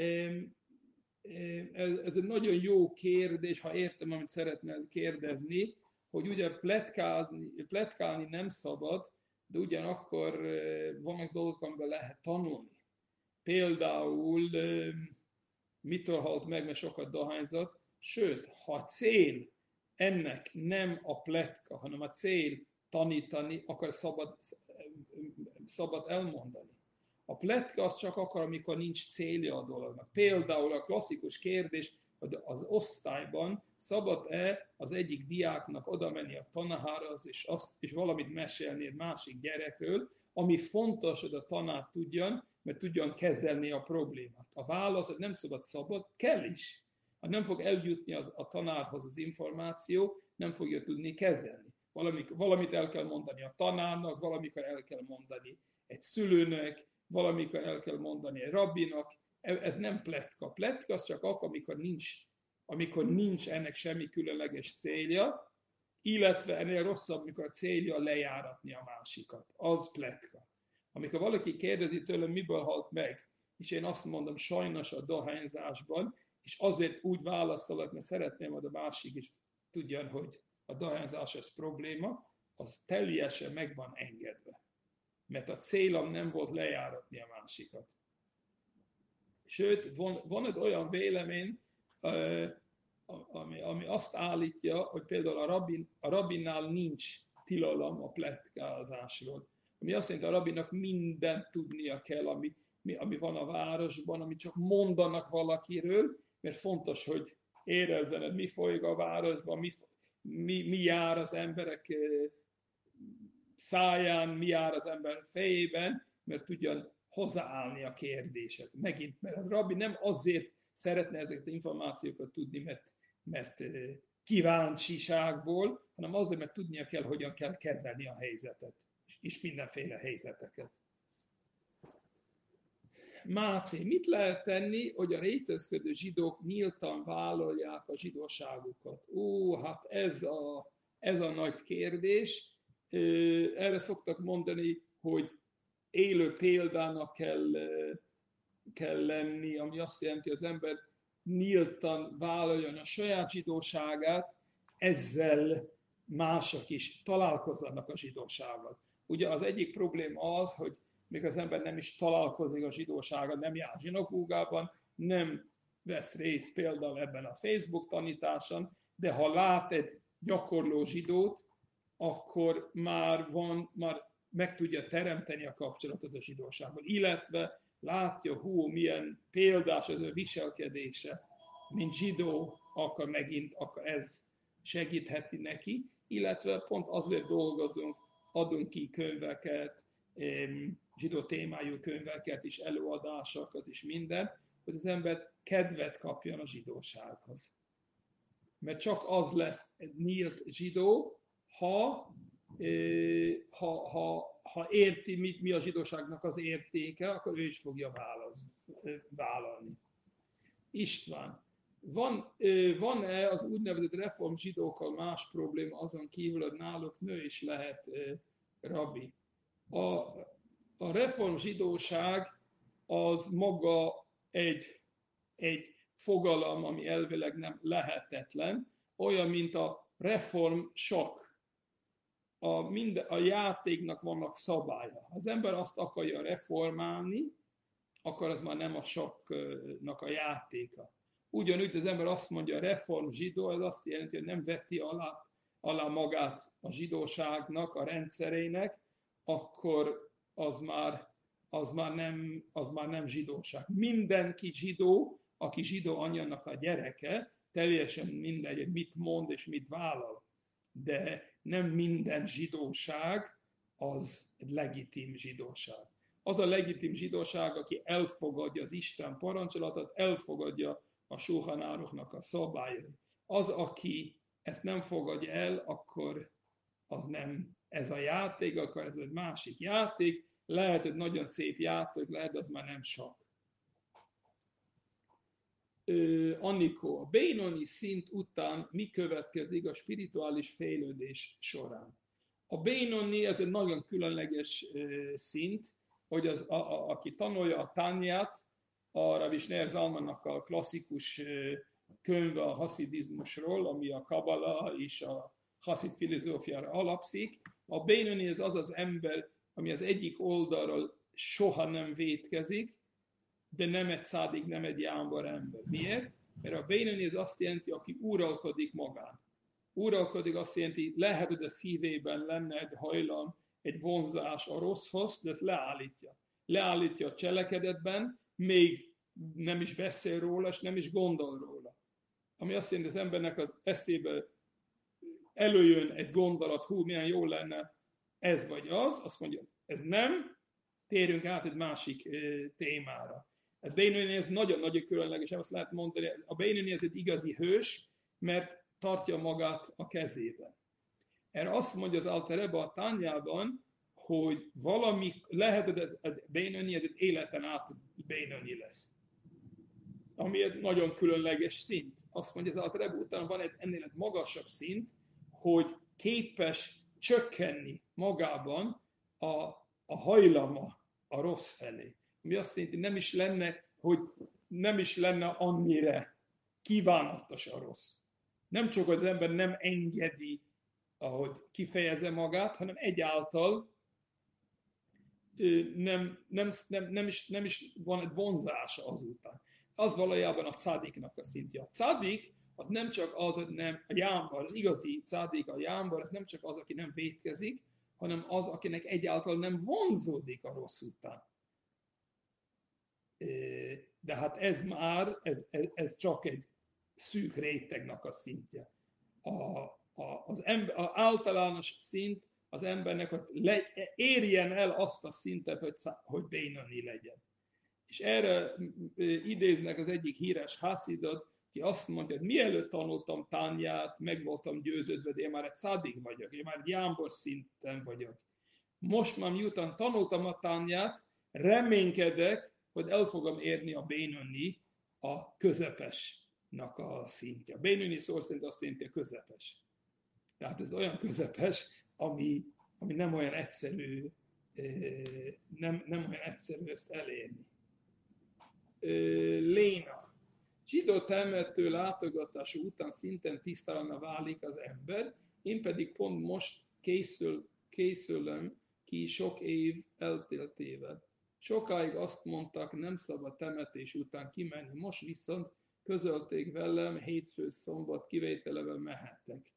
Ez egy nagyon jó kérdés, ha értem, amit szeretnél kérdezni, hogy ugye pletkálni nem szabad, de ugyanakkor vannak dolgok, amiben lehet tanulni. Például mitől halt meg, mert sokat dohányzott, sőt, ha a cél ennek nem a pletka, hanem a cél tanítani, akkor szabad elmondani. A pletka az csak akkor, amikor nincs célja a dolognak. Például a klasszikus kérdés, hogy az osztályban szabad-e az egyik diáknak oda menni a tanárhoz, és valamit mesélni egy másik gyerekről, ami fontos, hogy a tanár tudjon, mert tudjon kezelni a problémát. A válasz, hogy nem szabad, kell is. Ha nem fog eljutni a tanárhoz az információ, nem fogja tudni kezelni. Valamit el kell mondani a tanárnak, valamikor el kell mondani egy szülőnek, valamikor el kell mondani egy rabbinak. Ez nem pletka. Pletka az csak akkor, amikor nincs ennek semmi különleges célja, illetve ennél rosszabb, amikor a célja lejáratni a másikat. Az pletka. Amikor valaki kérdezi tőlem, miből halt meg, és én azt mondom, sajnos a dohányzásban, és azért úgy válaszolok, mert szeretném, hogy a másik is tudjon, hogy a dohányzás ez probléma, az teljesen meg van engedve. Mert a célom nem volt lejáratni a másikat. Sőt, van egy olyan vélemény, ami azt állítja, hogy például a rabbinnál nincs tilalom a pletkázásról. Ami azt jelenti, a rabbinak mindent tudnia kell, ami van a városban, amit csak mondanak valakiről, mert fontos, hogy érezzened, mi folyik a városban, mi jár az emberek száján, mi jár az ember fejében, mert tudjon hozzáállni a kérdéshez. Megint, mert az rabbi nem azért szeretne ezeket az információkat tudni, mert kíváncsiságból, hanem azért, mert tudnia kell, hogyan kell kezelni a helyzetet, és mindenféle helyzeteket. Máté, mit lehet tenni, hogy a rétezkedő zsidók nyíltan vállalják a zsidóságukat? Hát ez a nagy kérdés. Erre szoktak mondani, hogy élő példának kell lenni, ami azt jelenti, hogy az ember nyíltan vállaljon a saját zsidóságát, ezzel mások is találkozzanak a zsidósággal. Ugye az egyik probléma az, hogy még az ember nem is találkozik a zsidósággal, nem jár zsinagógában, nem vesz részt például ebben a Facebook tanításon, de ha lát egy gyakorló zsidót, akkor már meg tudja teremteni a kapcsolatot a zsidósággal, illetve látja, milyen példás az ő viselkedése, mint zsidó, akkor ez segítheti neki, illetve pont azért dolgozunk, adunk ki könyveket, zsidó témájú könyveket is, előadásokat is, mindent, hogy az ember kedvet kapjon a zsidósághoz. Mert csak az lesz egy nyílt zsidó, ha érti, mi a zsidóságnak az értéke, akkor ő is fogja vállalni. István, van-e az úgynevezett reform zsidókkal más probléma azon kívül, hogy náluk nő is lehet rabbi? A reform zsidóság az maga egy fogalom, ami elvileg nem lehetetlen, olyan, mint a reform sok. A játéknak vannak szabálya. Az ember azt akarja reformálni, akkor az már nem a soknak a játéka. Ugyanúgy az ember azt mondja, a reform zsidó, ez azt jelenti, hogy nem veti alá magát a zsidóságnak, a rendszerének, akkor az már nem zsidóság. Mindenki zsidó, aki zsidó anyjának a gyereke, teljesen mindegy, hogy mit mond és mit vállal. De nem minden zsidóság az egy legitim zsidóság. Az a legitim zsidóság, aki elfogadja az Isten parancsolatot, elfogadja a Sulchan Aruchnak a szabályait. Az, aki ezt nem fogadja el, akkor az nem ez a játék, akkor ez egy másik játék. Lehet, hogy nagyon szép játék, lehet, az már nem sok. Annikó, a Beinoni szint után mi következik a spirituális fejlődés során? A Beinoni ez egy nagyon különleges szint, hogy aki tanulja a Tányát, a Rabbi Shneir Zalmannak a klasszikus könyve a haszidizmusról, ami a Kabala és a haszid filozófiára alapszik. A Beinoni ez az ember, ami az egyik oldalról soha nem vétkezik, de nem egy szádik, nem egy jámbor ember. Miért? Mert a Beinoni ez azt jelenti, aki uralkodik magán. Uralkodik azt jelenti, lehet, hogy a szívében lenne egy hajlam, egy vonzás a rosszhoz, de ezt leállítja. Leállítja a cselekedetben, még nem is beszél róla, és nem is gondol róla. Ami azt jelenti, az embernek az eszébe előjön egy gondolat, milyen jó lenne ez vagy az, azt mondja, ez nem, térjünk át egy másik témára. A Beinoni ez nagyon-nagyon különleges, azt lehet mondani, a Beinoni ez egy igazi hős, mert tartja magát a kezében. Erre azt mondja az Alter Rebbe a Tányában, hogy valami, lehet, hogy a Beinoni egy életen át Beinoni lesz. Ami egy nagyon különleges szint. Azt mondja az Alter Rebbe, utána van ennél egy magasabb szint, hogy képes csökkenni magában a hajlama a rossz felé. Ami azt jelenti, nem is lenne annyira kívánatos a rossz. Nem csak az ember nem engedi, ahogy kifejezze magát, hanem egyáltal nem is van egy vonzása azután. Az valójában a cádiknak a szintje. A cádik az nem csak az, hogy nem a jámbar, az igazi cádik, a jámbar, az nem csak az, aki nem vétkezik, hanem az, akinek egyáltalán nem vonzódik a rossz után. De hát ez csak egy szűk rétegnek a szintje. Az általános szint az embernek, hogy érjen el azt a szintet, hogy Beinoni legyen. És erre idéznek az egyik híres haszidot, ki azt mondja, hogy mielőtt tanultam Tányát, meg voltam győződve, de én már egy szádik vagyok, én már egy jámbor szinten vagyok. Most már miután tanultam a Tányát, reménykedek, hogy el fogom érni a Beinoni, a közepesnek a szintje. A Beinoni szó szerint azt jelenti, a közepes. Tehát ez olyan közepes, ami nem olyan egyszerű, nem olyan egyszerű ezt elérni. Léna. Zsidó temető látogatása után szinten tisztalanná válik az ember, én pedig pont most készülöm ki sok év elteltével. Sokáig azt mondták, nem szabad temetés után kimenni, most viszont közölték velem, hétfő, szombat kivételevel mehettek.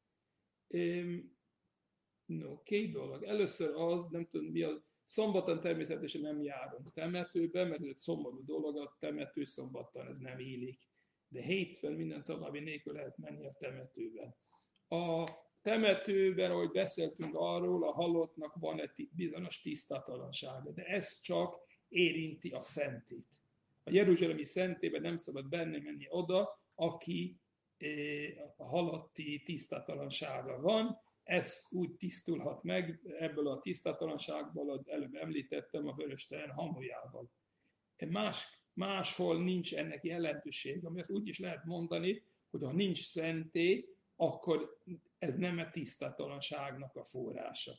No, két dolog. Először az, nem tudom mi az, szombaton természetesen nem járunk temetőbe, mert ez egy szomorú dolog, a temető szombaton ez nem illik. De hétfőn minden további nélkül lehet menni a temetőbe. A temetőben, ahogy beszéltünk arról, a halottnak van egy bizonyos tisztátalansága, de ez csak érinti a szentét. A jeruzsálemi szentében nem szabad benne menni oda, aki a halotti tisztátalansága van. Ez úgy tisztulhat meg ebből a tisztátalanságból, előbb említettem, a vörös-tejen hamujával. Máshol nincs ennek jelentőség, ami ezt úgy is lehet mondani, hogy ha nincs szentély, akkor ez nem a tisztátalanságnak a forrása.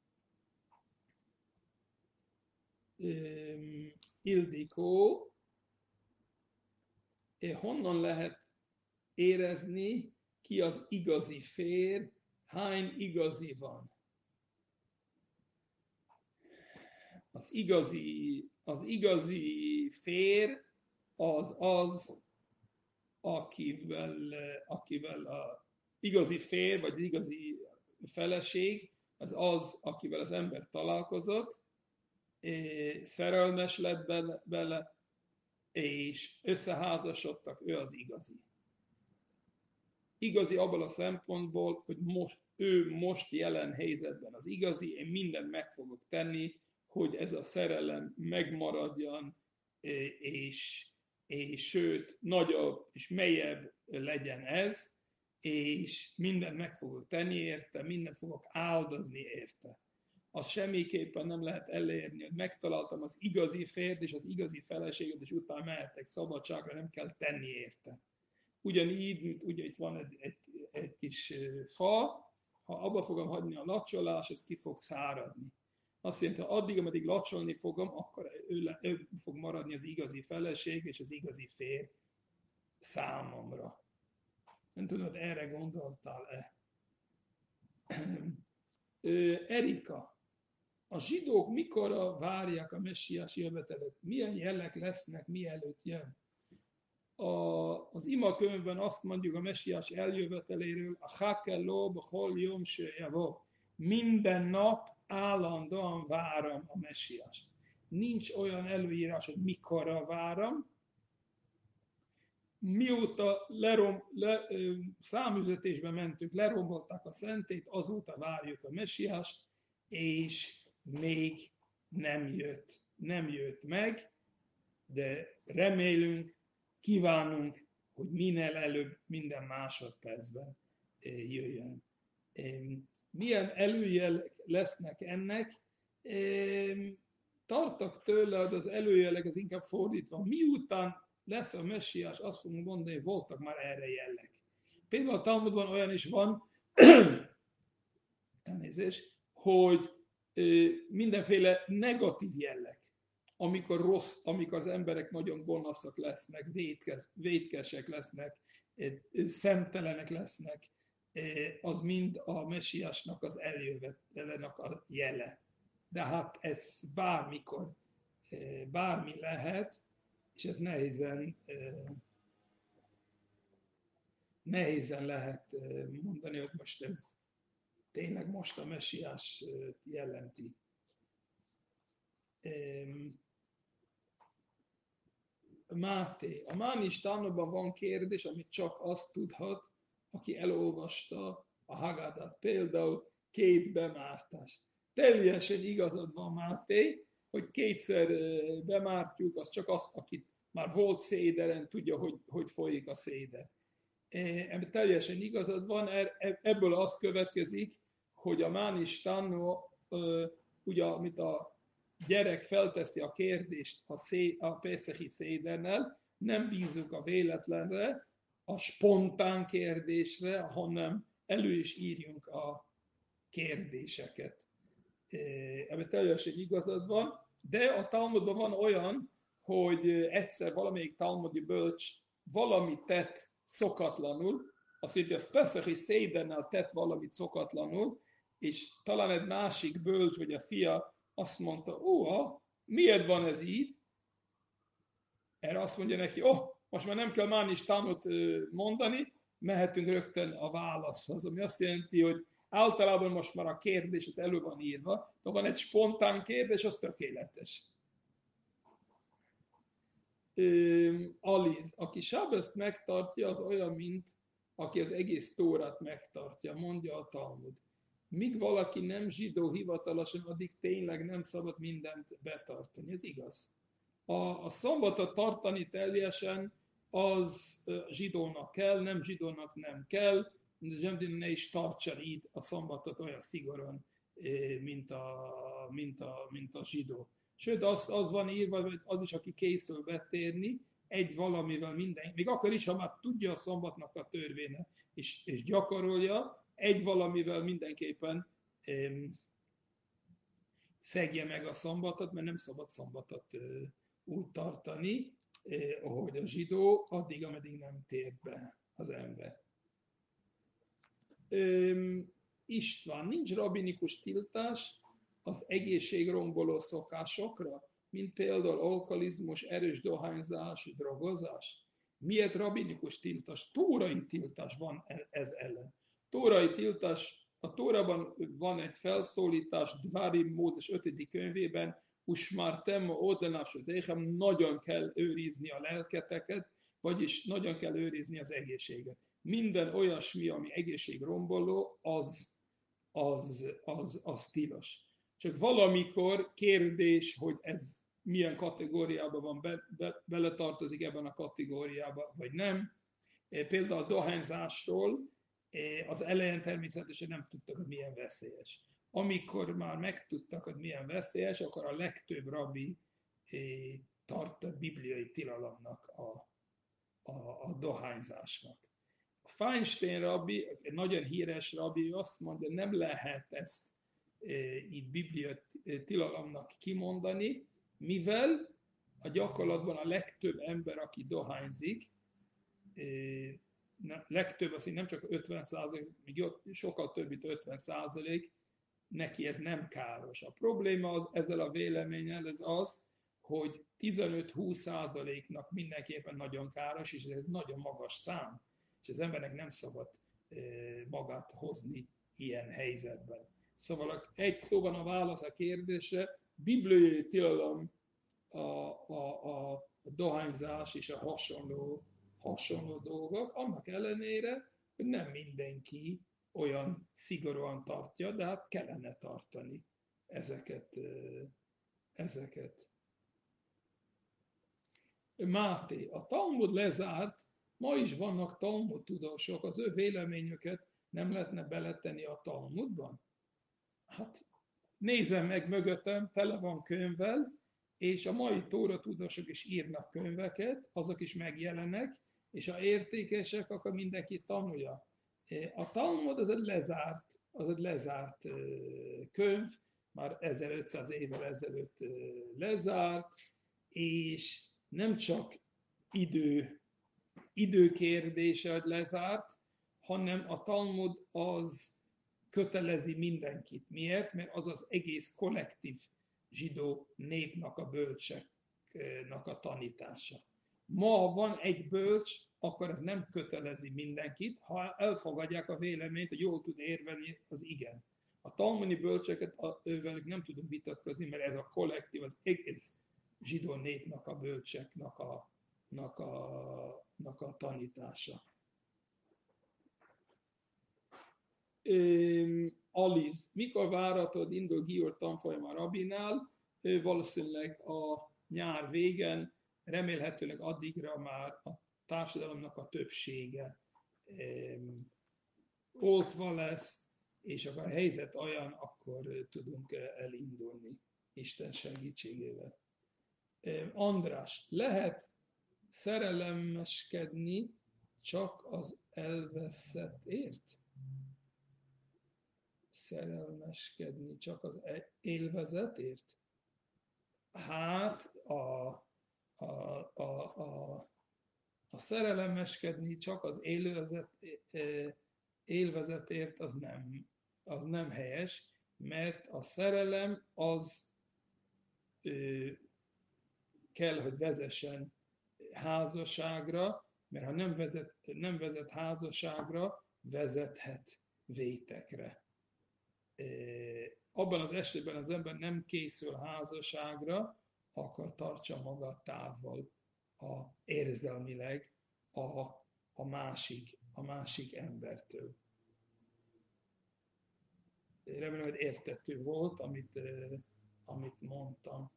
Ildikó, honnan lehet érezni, ki az igazi férj, hány igazi van? Az igazi férj az, akivel a igazi férj, vagy az igazi feleség, az, akivel az ember találkozott, szerelmes lett bele, és összeházasodtak, ő az igazi. Igazi abban a szempontból, hogy ő most jelen helyzetben az igazi, én mindent meg fogok tenni, hogy ez a szerelem megmaradjon, és sőt, nagyobb és mélyebb legyen ez, és mindent meg fogok tenni érte, mindent fogok áldozni érte. Azt semmiképpen nem lehet elérni, hogy megtaláltam az igazi férjt és az igazi feleséget, és utána mehetek szabadságra, nem kell tenni érte. Ugyanígy, ugye itt van egy kis fa, ha abba fogom hagyni a lacsolást, ez ki fog száradni. Azt jelenti, ha addig, ameddig lacsolni fogom, akkor ő fog maradni az igazi feleség és az igazi férj számomra. Nem tudod, erre gondoltál-e? Erika, a zsidók mikorra várják a messiás jövetelet? Milyen jelek lesznek, mielőtt jön? Az imakönyvben azt mondjuk a messiás eljöveteléről, a hakeló b'chol yom sheyavo. Minden nap állandóan várom a messiást. Nincs olyan előírás, hogy mikorra várom. Mióta számüzetésbe mentünk, lerombolták a szentét, azóta várjuk a messiást, és még nem jött meg, de remélünk, kívánunk, hogy minél előbb, minden másodpercben jöjjön. Milyen előjelek lesznek ennek? Tartok tőle, hogy az előjelek az inkább fordítva. Miután lesz a messiás, azt fogunk mondani, hogy voltak már erre jellek. Például a Talmudban olyan is van, elnézést, hogy mindenféle negatív jellek. Amikor az emberek nagyon gonoszak lesznek, vétkesek lesznek, szemtelenek lesznek, az mind a messiásnak az eljövetelenek a jele. De hát ez bármikor, bármi lehet, és ez nehézen lehet mondani, hogy most ez tényleg most a messiás jelenti. Máté. A Mánis Tánokban van kérdés, amit csak azt tudhat, aki elolvasta a Haggadát. Például 2 bemártás. Teljesen igazad van, Máté, hogy 2-szer bemártjuk, az csak az, aki már volt széderen, tudja, hogy folyik a széder. Ebben teljesen igazad van, ebből az következik, hogy a Mánis Tánok, ugye, amit a gyerek felteszi a kérdést a Peszechi szédernel, nem bízunk a véletlenre, a spontán kérdésre, hanem elő is írjunk a kérdéseket. Ebben teljesen igazad van, de a Talmudban van olyan, hogy egyszer valamelyik talmudi bölcs valamit tett szokatlanul, azt jelenti, hogy a Peszechi szédernel tett valamit szokatlanul, és talán egy másik bölcs, vagy a fia azt mondta, miért van ez így? Erre azt mondja neki, most már nem kell Mánistánot mondani, mehetünk rögtön a válaszhoz, ami azt jelenti, hogy általában most már a kérdés az elő van írva, de van egy spontán kérdés, az tökéletes. Aliz, aki sábeszt megtartja, az olyan, mint aki az egész Tórát megtartja, mondja a Talmud. Míg valaki nem zsidó hivatalosan, addig tényleg nem szabad mindent betartani. Ez igaz. A szombatot tartani teljesen, az zsidónak kell, nem zsidónak nem kell, de ne is tartsa így a szombatot olyan szigorúan, mint a zsidó. Sőt, az van írva, hogy az is, aki készül betérni, egy valamivel minden, még akkor is, ha már tudja a szombatnak a törvénye, és gyakorolja, egy valamivel mindenképpen szegje meg a szombatot, mert nem szabad szombatot úgy tartani, ahogy a zsidó, addig, ameddig nem tér be az ember. István, nincs rabinikus tiltás az egészségromboló szokásokra, mint például alkoholizmus, erős dohányzás, drogozás? Miért rabinikus tiltás? Tórai tiltás van ez ellen. Tórai tiltás, a Tórában van egy felszólítás, Dvarim Mózes 5. könyvében, Usmartem odenásodéhem, nagyon kell őrizni a lelketeket, vagyis nagyon kell őrizni az egészséget. Minden olyasmi, ami egészségromboló, az tilos. Csak valamikor kérdés, hogy ez milyen kategóriában van, beletartozik ebben a kategóriába, vagy nem. Például a dohányzásról az elején természetesen nem tudtak, hogy milyen veszélyes. Amikor már megtudtak, hogy milyen veszélyes, akkor a legtöbb rabbi tartott bibliai tilalomnak a dohányzásnak. A Feinstein rabbi, egy nagyon híres rabbi, azt mondja, nem lehet ezt így biblia tilalomnak kimondani, mivel a gyakorlatban a legtöbb ember, aki dohányzik, legtöbb, azt nem csak 50%, sokkal több, mint 50%, neki ez nem káros. A probléma ezzel a véleménnyel az, hogy 15-20%-nak mindenképpen nagyon káros, és ez nagyon magas szám, és az embernek nem szabad magát hozni ilyen helyzetben. Szóval egy szóban a válasz a kérdésre, bibliai tilalom a dohányzás és a hasonló dolgok, annak ellenére, hogy nem mindenki olyan szigorúan tartja, de hát kellene tartani ezeket. Máté, a Talmud lezárt, ma is vannak Talmud tudósok, az ő véleményüket nem lehetne beletenni a Talmudban? Hát nézem meg mögöttem, tele van könyvvel, és a mai Tóra tudósok is írnak könyveket, azok is megjelennek, és ha értékesek, akkor mindenki tanulja. A Talmud az egy lezárt könyv, már 1500 évvel ezelőtt lezárt, és nem csak időkérdése, hogy lezárt, hanem a Talmud az kötelezi mindenkit. Miért? Mert az az egész kollektív zsidó népnek a bölcseknek a tanítása. Ma van egy bölcs, akkor ez nem kötelezi mindenkit, ha elfogadják a véleményt, hogy jól tud érvelni, az igen. A talmudi bölcseket ővelük nem tudunk vitatkozni, mert ez a kollektív, az egész zsidó népnek a bölcseknek a tanítása. Aliz, mikor várhatod indul Gior tanfolyam a rabinál? Valószínűleg a nyár végen, remélhetőleg addigra már a társadalomnak a többsége oltva lesz, és akkor a helyzet olyan, akkor tudunk elindulni Isten segítségével. András, lehet szerelmeskedni csak az elveszettért? Szerelmeskedni csak az élvezetért? Hát a szerelmeskedni csak az élvezetért az nem helyes, mert a szerelem az kell, hogy vezessen házasságra, mert ha nem vezet házasságra, vezethet vétekre. Abban az esetben az ember nem készül házasságra, akkor tartsa maga távol érzelmileg a másik embertől. Remélem, hogy érthető volt, amit mondtam.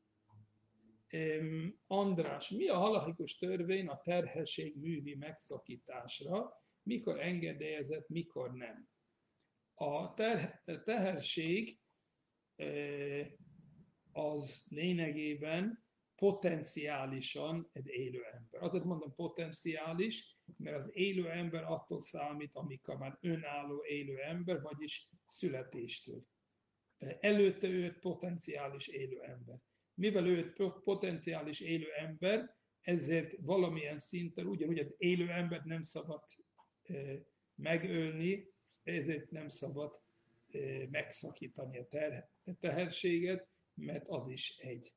András, mi a halachikus törvény a terhesség művi megszakításra? Mikor engedélyezett, mikor nem? A teherség az lényegében potenciálisan egy élő ember. Azért mondom potenciális, mert az élő ember attól számít, amikor már önálló élő ember, vagyis születéstől. Előtte ő potenciális élő ember. Mivel ő potenciális élő ember, ezért valamilyen szinten ugyanúgy az élő embert nem szabad megölni, ezért nem szabad megszakítani a teherséget, mert az is egy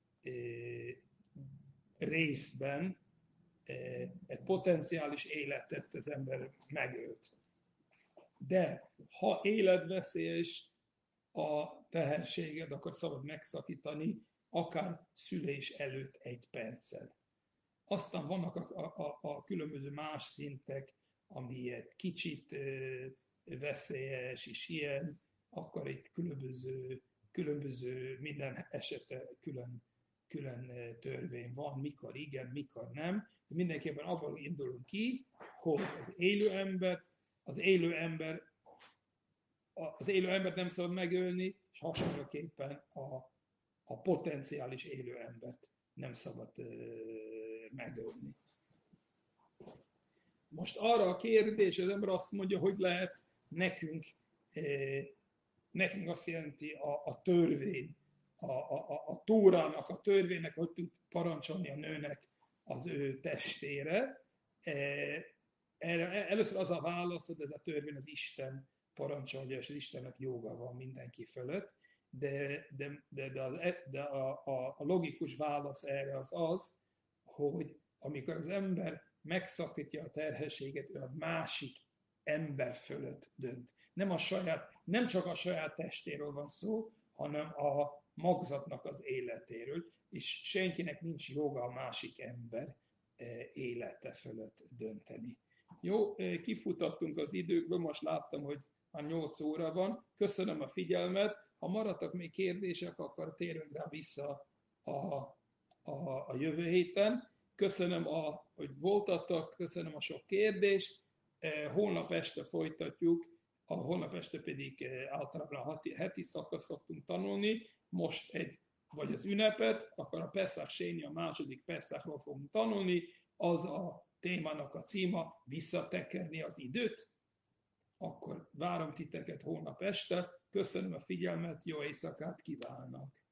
részben egy potenciális életet az ember megölt. De ha életveszélyes a teherséget, akkor szabad megszakítani, akár szülés előtt 1 perccel. Aztán vannak a különböző más szintek, ami egy kicsit veszélyes is ilyen, akkor itt különböző minden esete külön törvény van, mikor igen, mikor nem. De mindenképpen abban indulunk ki, hogy az élő embert nem szabad megölni, és hasonlóképpen a potenciális élő embert nem szabad megölni. Most arra a kérdés, az ember azt mondja, hogy lehet nekünk azt jelenti a törvény, a Tórának, a törvénynek, hogy tud parancsolni a nőnek az ő testére. Először az a válasz, hogy ez a törvény az Isten parancsolja, és az Istennek joga van mindenki fölött, de a logikus válasz erre az, hogy amikor az ember megszakítja a terhességet, ő a másik ember fölött dönt. Nem csak a saját testéről van szó, hanem a magzatnak az életéről, és senkinek nincs joga a másik ember élete fölött dönteni. Jó, kifutottunk az időkből, most láttam, hogy már 8 óra van. Köszönöm a figyelmet. Ha maradtak még kérdések, akkor térünk rá vissza a jövő héten. Köszönöm, hogy voltatok, köszönöm a sok kérdést. Holnap este folytatjuk, holnap este pedig általában a heti szakasz szoktunk tanulni. Most vagy az ünnepet, akkor a Peszach Séni, a második Peszachról fogunk tanulni. Az a témának a címa, visszatekerni az időt. Akkor várom titeket holnap este. Köszönöm a figyelmet, jó éjszakát kívánok!